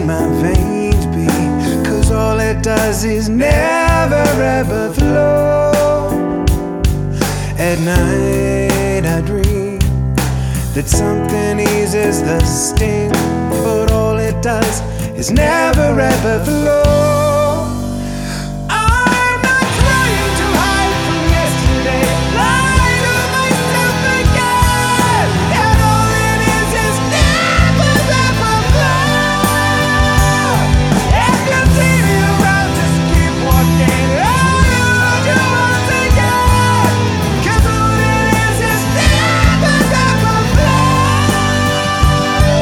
in my veins beat, 'cause all it does is never ever flow. At night I dream that something eases the sting, but all it does is never ever flow. I'm not trying to hide from yesterday, lie to myself again, and all it is never ever flow. If you see me around, just keep walking, I'll do once again, 'cause all it is never ever flow.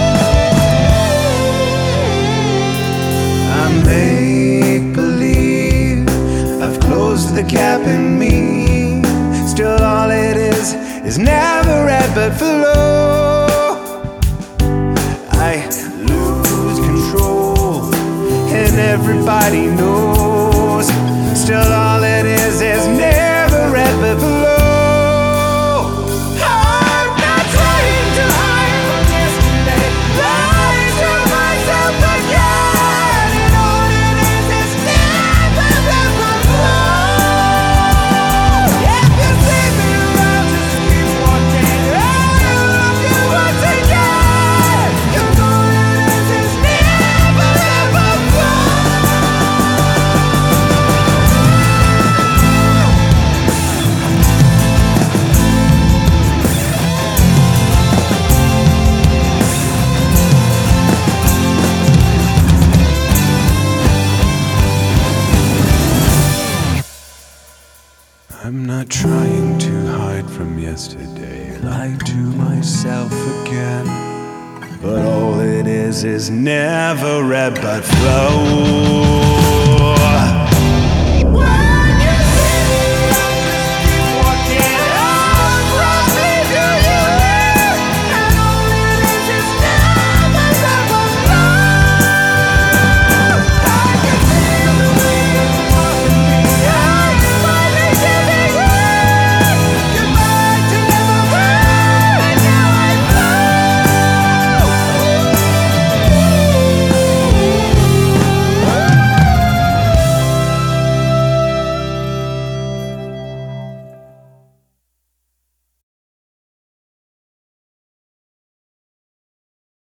I make believe I've closed the gap in me, still all it is never ever flow. I lose control and everybody knows, still all it is never ever flow. I'm not trying to hide from yesterday, lie to myself again, and all it is never ever flow. If you see me around, just keep walking, I'll love you once again, 'cause all it is never ever flow. I'm not trying to hide from yesterday, lie to myself again, but all it is never ever flow.